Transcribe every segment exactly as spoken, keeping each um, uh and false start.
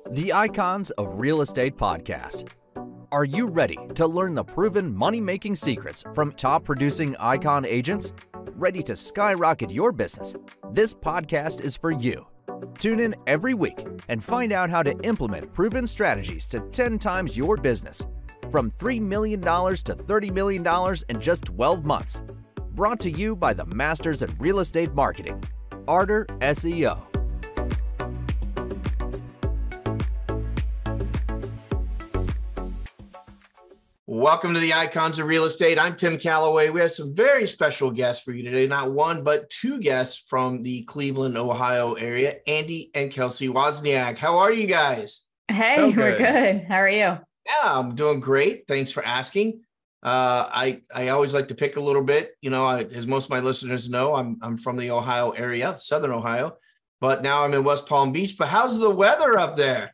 The Icons of Real Estate Podcast. Are you ready to learn the proven money-making secrets from top-producing Icon agents? Ready to skyrocket your business? This podcast is for you. Tune in every week and find out how to implement proven strategies to ten times your business, from three million dollars to thirty million dollars in just twelve months. Brought to you by the Masters in Real Estate Marketing, Arter S E O. Welcome to the Icons of Real Estate. I'm Tim Calloway. We have some very special guests for you today. Not one, but two guests from the Cleveland, Ohio area, Andy and Kelsey Wozniak. How are you guys? Hey, so good. We're good. How are you? Yeah, I'm doing great. Thanks for asking. Uh, I, I always like to pick a little bit. You know, I, as most of my listeners know, I'm, I'm from the Ohio area, Southern Ohio, but now I'm in West Palm Beach. But how's the weather up there?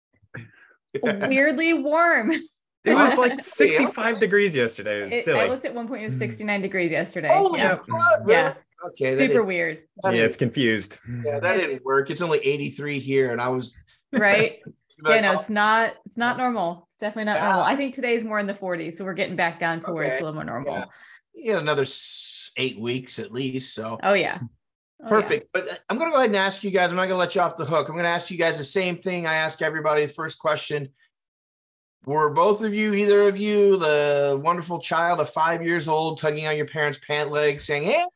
Weirdly warm. It was like sixty-five degrees yesterday. It was it, silly. I looked at one point, it was sixty-nine degrees yesterday. Oh, yeah. God, really? Yeah. Okay. Super weird. Yeah, it's confused. Yeah, that didn't work. It's only eighty-three here, and I was right. like, yeah, no, oh. it's not. It's not normal. It's definitely not Yeah. normal. I think today's more in the forties, so we're getting back down to Okay. where it's a little more normal. Yeah. You know, another s- eight weeks at least. So Oh yeah. Oh, perfect. But I'm going to go ahead and ask you guys. I'm not going to let you off the hook. I'm going to ask you guys the same thing I ask everybody. The first question. Were both of you, either of you, the wonderful child of five years old, tugging on your parents' pant leg, saying, "Hey,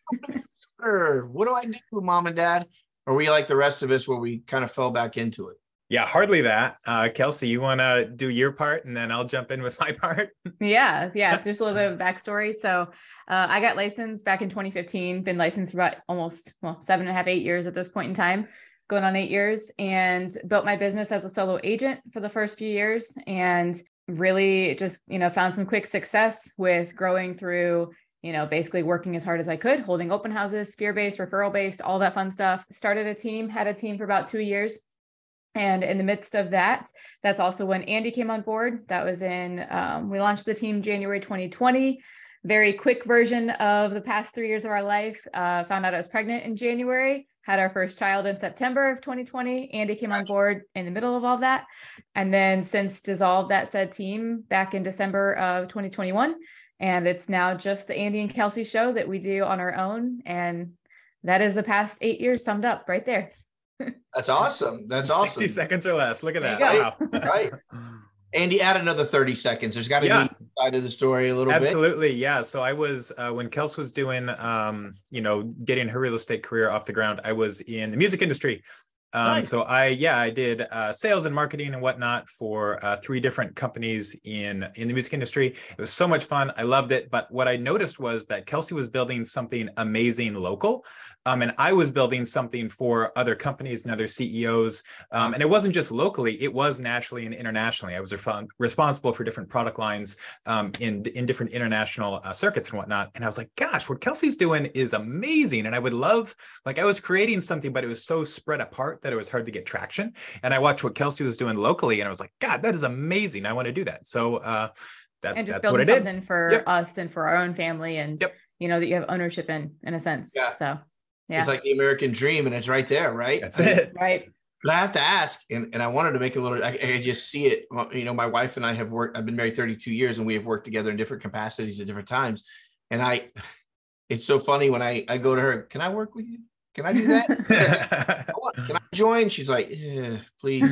what do I do, mom and dad?" Or were you like the rest of us, where we kind of fell back into it? Yeah, hardly that. Uh, Kelsey, you want to do your part, and then I'll jump in with my part. Yeah, yeah. It's just a little bit of backstory. So uh, I got licensed back in twenty fifteen. Been licensed for about almost well seven and a half, eight years at this point in time. Going on eight years, and built my business as a solo agent for the first few years, and really just, you know, found some quick success with growing through, you know, basically working as hard as I could, holding open houses, sphere-based, referral-based, all that fun stuff. Started a team, had a team for about two years. And in the midst of that, that's also when Andy came on board. That was in, um, we launched the team January twenty twenty. Very quick version of the past three years of our life. Uh, found out I was pregnant in January, had our first child in September of twenty twenty. Andy came on board in the middle of all that. And then since dissolved that said team back in December of twenty twenty-one. And it's now just the Andy and Kelsey show that we do on our own. And that is the past eight years summed up right there. That's awesome. That's awesome. sixty seconds or less. Look at There that. you Wow. Right. Andy, add another thirty seconds. There's got to Yeah. be side of the story a little bit. Absolutely. Yeah. So I was, uh, when Kels was doing, um, you know, getting her real estate career off the ground, I was in the music industry. Um, Nice. So I, yeah, I did uh, sales and marketing and whatnot for uh, three different companies in, in the music industry. It was so much fun. I loved it. But what I noticed was that Kelsey was building something amazing local. Um, and I was building something for other companies and other C E Os. Um, and it wasn't just locally, it was nationally and internationally. I was re- responsible for different product lines um, in, in different international uh, circuits and whatnot. And I was like, gosh, what Kelsey's doing is amazing. And I would love, like I was creating something, but it was so spread apart that it was hard to get traction. And I watched what Kelsey was doing locally and I was like, God, that is amazing. I want to do that. So uh, that, And just that's what I building did. something for Yep. us and for our own family. And, Yep. you know, that you have ownership in, in a sense. Yeah. So, yeah. It's like the American dream, and it's right there, right? That's I mean, it. Right. But I have to ask, and, and I wanted to make a little, I, I just see it. Well, you know, my wife and I have worked, I've been married thirty-two years, and we have worked together in different capacities at different times. And I, it's so funny when I, I go to her, can I work with you? Can I do that? I want- Can I join? She's like, yeah, please.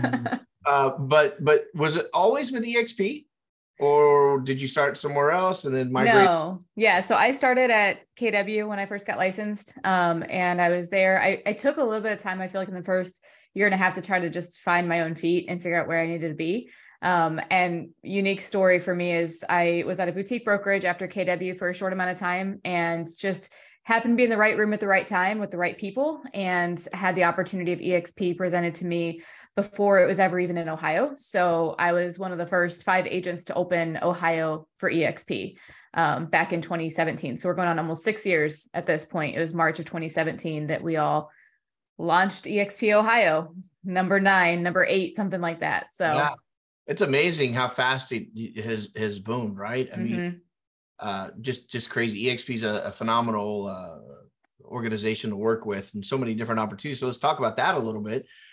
uh, but, but was it always with E X P? Or did you start somewhere else and then migrate? No. Yeah. So I started at K W when I first got licensed. Um, and I was there. I, I took a little bit of time, I feel like in the first year and a half to try to just find my own feet and figure out where I needed to be. Um, and unique story for me is I was at a boutique brokerage after K W for a short amount of time and just happened to be in the right room at the right time with the right people and had the opportunity of E X P presented to me before it was ever even in Ohio. So I was one of the first five agents to open Ohio for E X P um, back in twenty seventeen. So we're going on almost six years at this point. It was March of twenty seventeen that we all launched E X P Ohio, number nine, number eight, something like that. So Yeah. It's amazing how fast it has, has boomed, right? I mean, mhm. uh, just, just crazy. E X P is a, a phenomenal uh, organization to work with and so many different opportunities. So let's talk about that a little bit.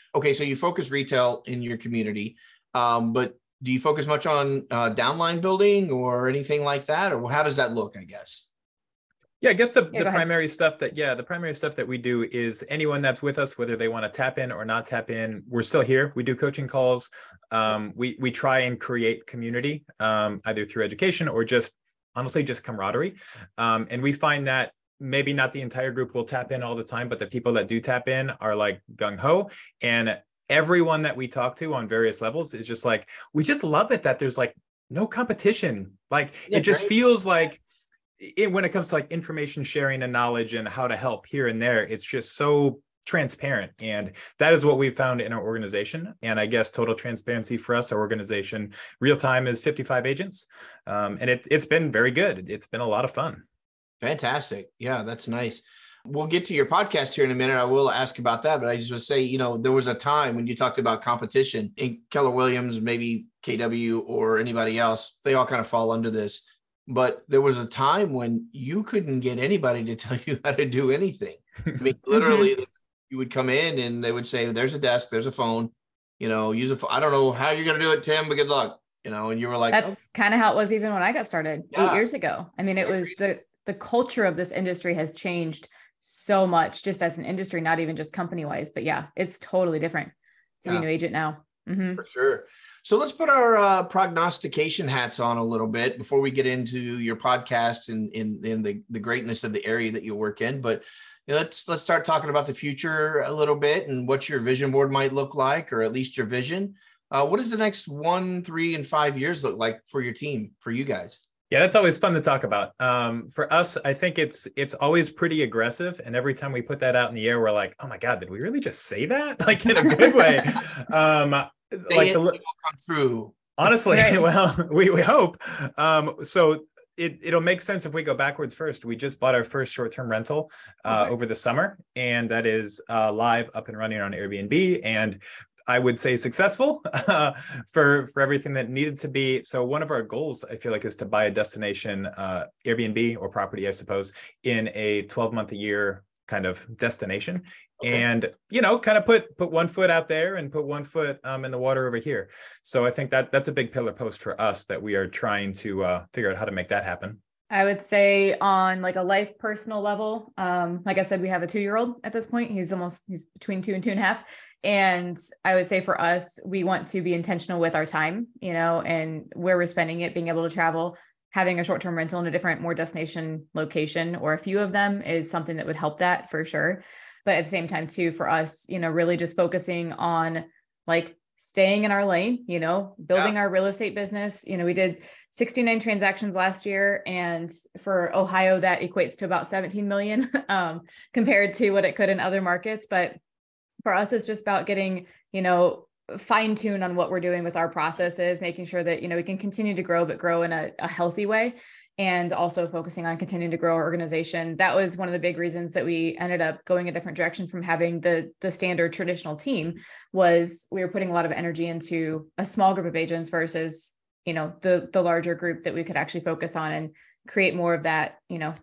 okay, so you focus retail in your community, um, but do you focus much on uh, downline building or anything like that? Or how does that look, I guess? Yeah, I guess the, Yeah, the primary stuff that, yeah, the primary stuff that we do is anyone that's with us, whether they want to tap in or not tap in, we're still here. We do coaching calls. Um, we, we try and create community, um, either through education or just, honestly, just camaraderie. Um, and we find that maybe not the entire group will tap in all the time, but the people that do tap in are like gung-ho. And everyone that we talk to on various levels is just like, we just love it that there's like no competition. Like, yeah, it just right. feels like, It, when it comes to like information sharing and knowledge and how to help here and there, it's just so transparent. And that is what we've found in our organization. And I guess total transparency for us, our organization, real time is fifty-five agents. Um, and it, it's been very good. It's been a lot of fun. Fantastic. Yeah, that's nice. We'll get to your podcast here in a minute. I will ask about that, but I just would say, you know, there was a time when you talked about competition in Keller Williams, maybe K W or anybody else, they all kind of fall under this. But there was a time when you couldn't get anybody to tell you how to do anything. I mean, literally, mm-hmm. you would come in and they would say, there's a desk, there's a phone, you know, use a phone. I don't know how you're going to do it, Tim, but good luck, you know, and you were like, that's oh. kind of how it was even when I got started yeah. eight years ago. I mean, it was the, the culture of this industry has changed so much just as an industry, not even just company wise, but yeah, it's totally different to yeah. be a new agent now. Mm-hmm. For sure. So let's put our uh, prognostication hats on a little bit before we get into your podcast and in, in, in the, the greatness of the area that you work in. But you know, let's let's start talking about the future a little bit and what your vision board might look like, or at least your vision. Uh, what does the next one, three, and five years look like for your team, for you guys? Yeah, that's always fun to talk about. Um, for us, I think it's it's always pretty aggressive. And every time we put that out in the air, we're like, oh my God, did we really just say that? Like in a good way. Um, Say like it, the, it will come true. Honestly, well, we, we hope. Um, so it, it'll make sense if we go backwards first. We just bought our first short-term rental uh, okay. over the summer, and that is uh, live, up and running on Airbnb. And I would say successful uh, for, for everything that needed to be. So one of our goals, I feel like, is to buy a destination uh, Airbnb or property, I suppose, in a twelve month a year kind of destination. Okay. And, you know, kind of put put one foot out there and put one foot um, in the water over here. So I think that that's a big pillar post for us that we are trying to uh, figure out how to make that happen. I would say on like a life personal level, um, like I said, we have a two-year-old at this point. He's almost, he's between two and two and a half. And I would say for us, we want to be intentional with our time, you know, and where we're spending it, being able to travel, having a short-term rental in a different, more destination location, or a few of them, is something that would help that for sure. But at the same time too, for us, you know, really just focusing on like staying in our lane, you know, building yeah. our real estate business. You know, we did sixty-nine transactions last year, and for Ohio, that equates to about seventeen million um, compared to what it could in other markets. But for us, it's just about getting, you know, fine tune on what we're doing with our processes, making sure that, you know, we can continue to grow, but grow in a, a healthy way. And also focusing on continuing to grow our organization. That was one of the big reasons that we ended up going a different direction from having the, the standard traditional team. Was we were putting a lot of energy into a small group of agents versus, you know, the, the larger group that we could actually focus on and create more of that, you know,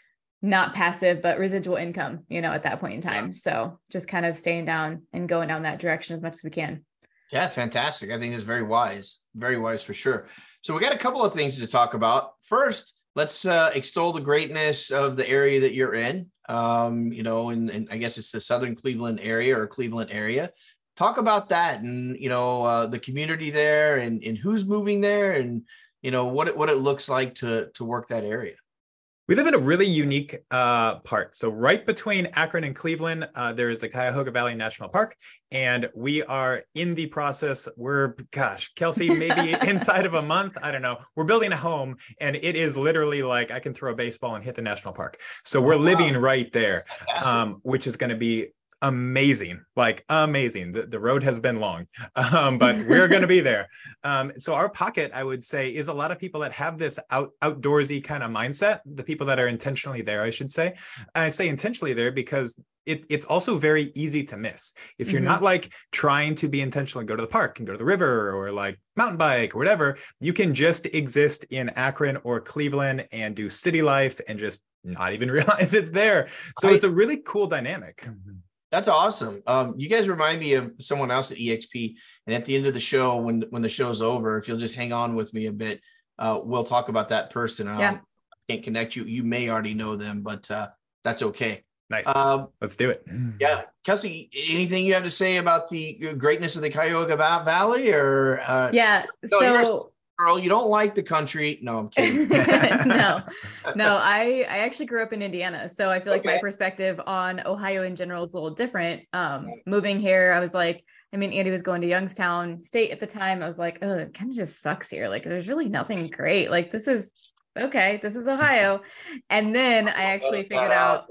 not passive, but residual income, you know, at that point in time. Yeah. So just kind of staying down and going down that direction as much as we can. Yeah, fantastic. I think it's very wise, very wise for sure. So we got a couple of things to talk about. First, let's uh, extol the greatness of the area that you're in. Um, you know, and, and I guess it's the Southern Cleveland area or Cleveland area. Talk about that and, you know, uh, the community there and, and who's moving there and, you know, what it, what it looks like to, to work that area. We live in a really unique uh, part. So right between Akron and Cleveland, uh, there is the Cuyahoga Valley National Park. And we are in the process, we're, gosh, Kelsey, maybe inside of a month, I don't know. We're building a home, and it is literally like I can throw a baseball and hit the national park. So we're oh, wow. living right there, um, which is going to be amazing, like amazing. The, the road has been long, um, but we're going to be there. Um, so our pocket, I would say, is a lot of people that have this out outdoorsy kind of mindset, the people that are intentionally there, I should say. And I say intentionally there because it, it's also very easy to miss. If you're mm-hmm. not like trying to be intentional and go to the park and go to the river or like mountain bike or whatever, you can just exist in Akron or Cleveland and do city life and just not even realize it's there. So I, it's a really cool dynamic. That's awesome. Um, you guys remind me of someone else at E X P. And at the end of the show, when when the show's over, if you'll just hang on with me a bit, uh, we'll talk about that person. Yeah. I can't connect you. You may already know them, but uh, that's okay. Nice. Um, Let's do it. Yeah. Kelsey, anything you have to say about the greatness of the Cuyahoga Valley? Or uh, Yeah. no, you're a So girl, you don't like the country. No, I'm kidding. no, no, I, I actually grew up in Indiana. So I feel like Okay. my perspective on Ohio in general is a little different. Um, moving here, I was like, I mean, Andy was going to Youngstown State at the time. I was like, oh, it kind of just sucks here. Like, there's really nothing great. Like, this is okay. This is Ohio. And then I actually figured out.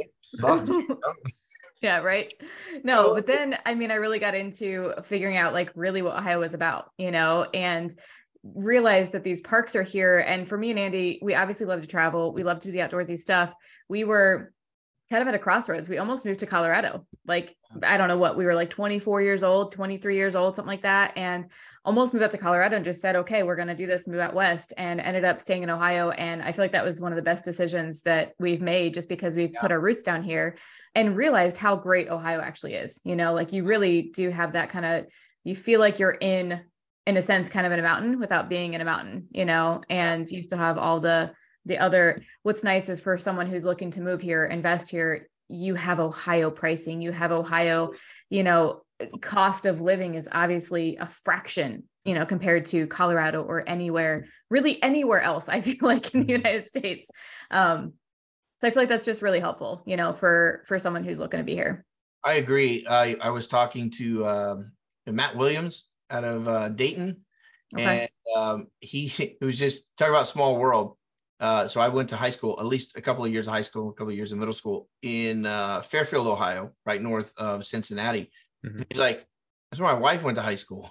Yeah, right. No, but then, I mean, I really got into figuring out like really what Ohio was about, you know, and realized that these parks are here. And for me and Andy, we obviously love to travel. We love to do the outdoorsy stuff. We were kind of at a crossroads. We almost moved to Colorado. Like, I don't know what, we were like twenty-four years old, twenty-three years old, something like that. And almost moved out to Colorado and just said, okay, we're going to do this, move out West, and ended up staying in Ohio. And I feel like that was one of the best decisions that we've made, just because we've yeah. put our roots down here and realized how great Ohio actually is. You know, like you really do have that kind of, you feel like you're in, in a sense, kind of in a mountain without being in a mountain, you know, and you still have all the, the other, what's nice is for someone who's looking to move here, invest here, you have Ohio pricing, you have Ohio, you know, cost of living is obviously a fraction, you know, compared to Colorado or anywhere, really anywhere else, I feel like in the United States. Um, so I feel like that's just really helpful, you know, for, for someone who's looking to be here. I agree. I, I was talking to um, Matt Williams out of uh, Dayton, okay. and um, he, he was just talking about small world. Uh, so I went to high school, at least a couple of years of high school, a couple of years of middle school in uh, Fairfield, Ohio, right north of Cincinnati. Mm-hmm. He's like, that's where my wife went to high school.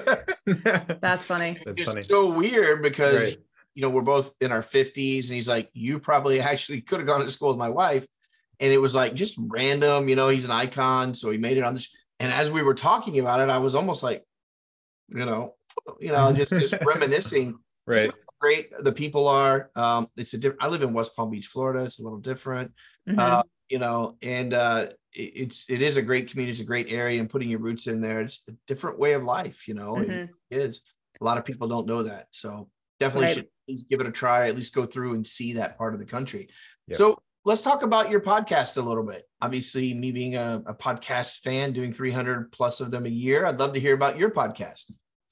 That's funny. It's That's funny. So weird because, right. you know, we're both in our fifties, and he's like, you probably actually could have gone to school with my wife. And it was like just random, you know, he's an icon. So he made it on this. And as we were talking about it, I was almost like, you know, you know, just, just reminiscing. Right. Great. The people are, um, it's a different, I live in West Palm Beach, Florida. It's a little different, mm-hmm. uh, you know, and uh, it, it's, it is a great community. It's a great area, and putting your roots in there, it's a different way of life, you know, mm-hmm. it is. A lot of people don't know that. So definitely right. should give it a try, at least go through and see that part of the country. Yep. So let's talk about your podcast a little bit. Obviously, me being a, a podcast fan, doing three hundred plus of them a year, I'd love to hear about your podcast.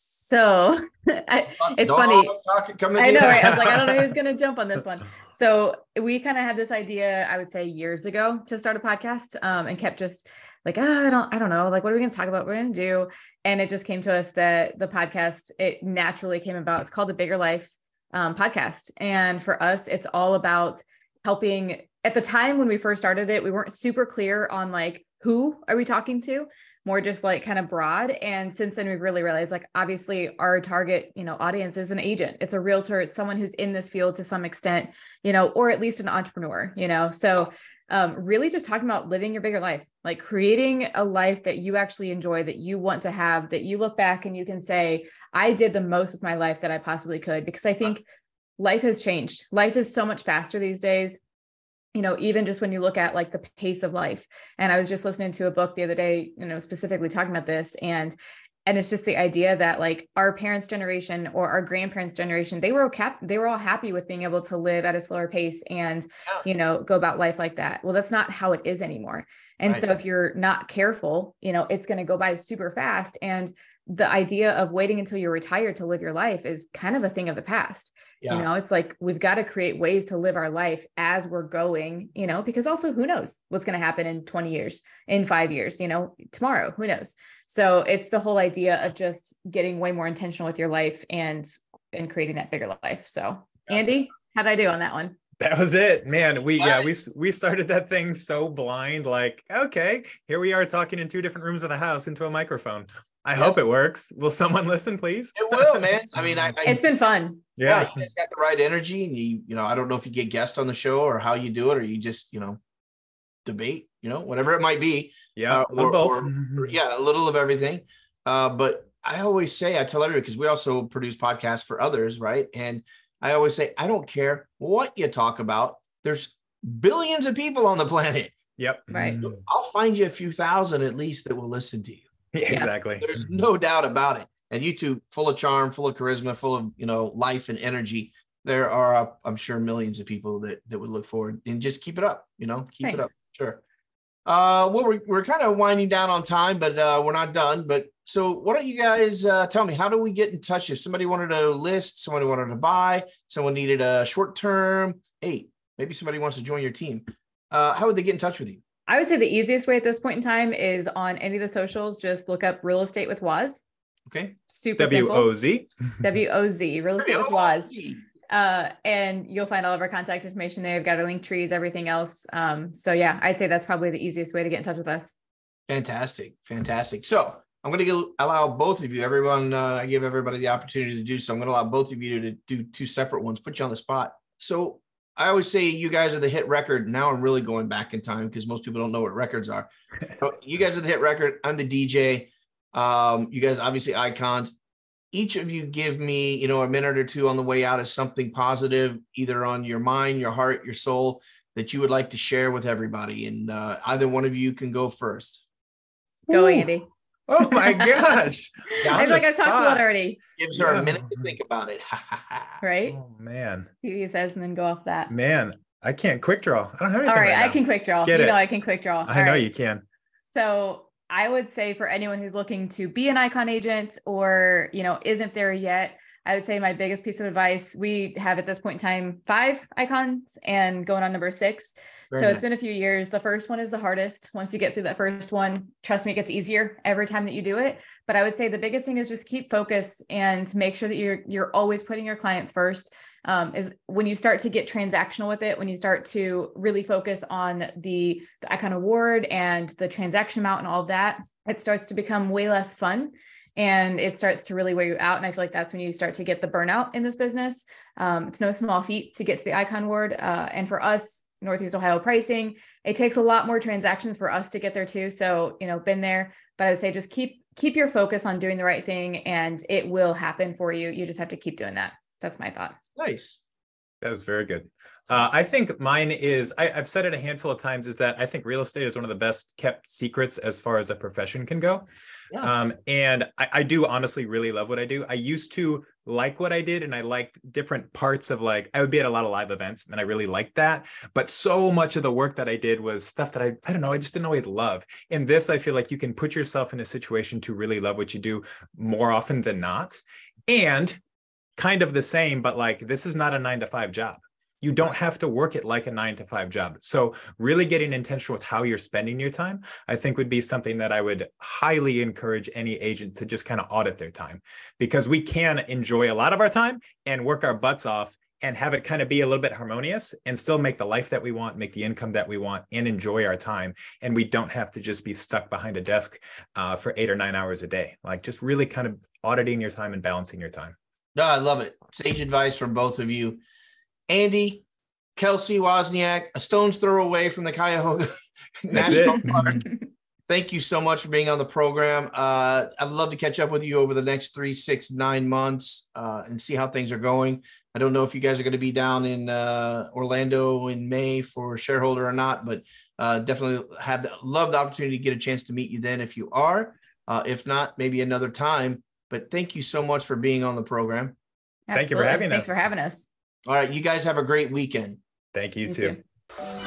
So I, it's don't funny. Talk, I know, right? I was like, I don't know who's going to jump on this one. So we kind of had this idea, I would say years ago, to start a podcast, um, and kept just like, oh, I don't, I don't know. Like, what are we going to talk about? What we're going to do. And it just came to us that the podcast, it naturally came about. It's called the Bigger Life um, podcast. And for us, it's all about helping. At the time when we first started it, we weren't super clear on like, who are we talking to? More just like kind of broad. And since then we've really realized, like, obviously our target, you know, audience is an agent. It's a realtor. It's someone who's in this field to some extent, you know, or at least an entrepreneur, you know? So um, really just talking about living your bigger life, like creating a life that you actually enjoy, that you want to have, that you look back and you can say, I did the most of my life that I possibly could, because I think life has changed. Life is so much faster these days. You know, even just when you look at like the pace of life. And I was just listening to a book the other day, you know, specifically talking about this. And, and it's just the idea that like our parents' generation or our grandparents' generation, they were okay, they were all happy with being able to live at a slower pace and, you know, go about life like that. Well, that's not how it is anymore. And right. so if you're not careful, you know, it's going to go by super fast. And the idea of waiting until you're retired to live your life is kind of a thing of the past. Yeah. You know, it's like, we've got to create ways to live our life as we're going, you know, because also who knows what's going to happen in twenty years, in five years, you know, tomorrow, who knows? So it's the whole idea of just getting way more intentional with your life and, and creating that bigger life. So yeah. Andy, how'd I do on that one? That was it, man. We, yeah, we, we started that thing so blind, like, okay, here we are talking in two different rooms of the house into a microphone. I yep. hope it works. Will someone listen, please? It will, man. I mean, I, I it's been fun. Yeah, yeah, you got the right energy, and you, you know, I don't know if you get guests on the show or how you do it, or you just, you know, debate, you know, whatever it might be. Yeah, uh, a little or, both. Or, or, yeah, a little of everything. Uh, but I always say, I tell everybody, because we also produce podcasts for others, right? And I always say, I don't care what you talk about. There's billions of people on the planet. Yep. Right. I'll find you a few thousand at least that will listen to you. Yeah, exactly. There's no doubt about it. And you two, full of charm, full of charisma, full of, you know, life and energy. There are, uh, I'm sure, millions of people that that would look forward, and just keep it up, you know, keep Thanks. it up. Sure. Uh, well, we're, we're kind of winding down on time, but uh, we're not done. But so why don't you guys uh, tell me, how do we get in touch? If somebody wanted to list, somebody wanted to buy, someone needed a short term, hey, maybe somebody wants to join your team. Uh, how would they get in touch with you? I would say the easiest way at this point in time is on any of the socials. Just look up Real Estate with Woz. Okay. Super W O Z. simple. W O Z, Real Estate with Woz. Uh, and you'll find all of our contact information there. We've got our link trees, everything else. Um, so yeah, I'd say that's probably the easiest way to get in touch with us. Fantastic. Fantastic. So I'm going to allow both of you, everyone, uh, I give everybody the opportunity to do so. I'm going to allow both of you to do two separate ones, put you on the spot. So I always say you guys are the hit record. Now I'm really going back in time because most people don't know what records are. So you guys are the hit record. I'm the D J. Um, you guys obviously icons. Each of you give me, you know, a minute or two on the way out as something positive, either on your mind, your heart, your soul, that you would like to share with everybody. And uh, either one of you can go first. Go, Ooh. Andy. Oh my gosh. I feel like I've talked a lot already. Gives her Yeah. a minute to think about it. Right? Oh man. He says, and then go off that. Man, I can't quick draw. I don't have anything. All right, right I now. can quick draw. Get you it. know I can quick draw. I All know right. you can. So I would say for anyone who's looking to be an icon agent or, you know, isn't there yet, I would say my biggest piece of advice, we have at this point in time, five icons and going on number six. Very so nice. It's been a few years. The first one is the hardest. Once you get through that first one, trust me, it gets easier every time that you do it. But I would say the biggest thing is just keep focus and make sure that you're, you're always putting your clients first. Um, is when you start to get transactional with it, when you start to really focus on the, the icon award and the transaction amount and all of that, it starts to become way less fun and it starts to really wear you out. And I feel like that's when you start to get the burnout in this business. Um, it's no small feat to get to the icon award. Uh, and for us, Northeast Ohio pricing, it takes a lot more transactions for us to get there too. So, you know, been there, but I would say just keep, keep your focus on doing the right thing and it will happen for you. You just have to keep doing that. That's my thought. Nice. That was very good. Uh, I think mine is, I, I've said it a handful of times, is that I think real estate is one of the best kept secrets as far as a profession can go. Yeah. Um, and I, I do honestly really love what I do. I used to like what I did and I liked different parts of, like, I would be at a lot of live events and I really liked that. But so much of the work that I did was stuff that I, I don't know, I just didn't always love. In this, I feel like you can put yourself in a situation to really love what you do more often than not. And kind of the same, but like, this is not a nine to five job. You don't have to work it like a nine to five job. So really getting intentional with how you're spending your time, I think would be something that I would highly encourage any agent to just kind of audit their time, because we can enjoy a lot of our time and work our butts off and have it kind of be a little bit harmonious and still make the life that we want, make the income that we want, and enjoy our time. And we don't have to just be stuck behind a desk uh, for eight or nine hours a day. Like, just really kind of auditing your time and balancing your time. No, I love it. Sage advice from both of you. Andy, Kelsey Wozniak, a stone's throw away from the Cuyahoga National Park. Thank you so much for being on the program. Uh, I'd love to catch up with you over the next three, six, nine months uh, and see how things are going. I don't know if you guys are going to be down in uh, Orlando in May for shareholder or not, but uh, definitely have the, love the opportunity to get a chance to meet you then if you are. Uh, if not, maybe another time. But thank you so much for being on the program. Thank you for having Thanks us. for having us. All right. You guys have a great weekend. Thank you, You too. too.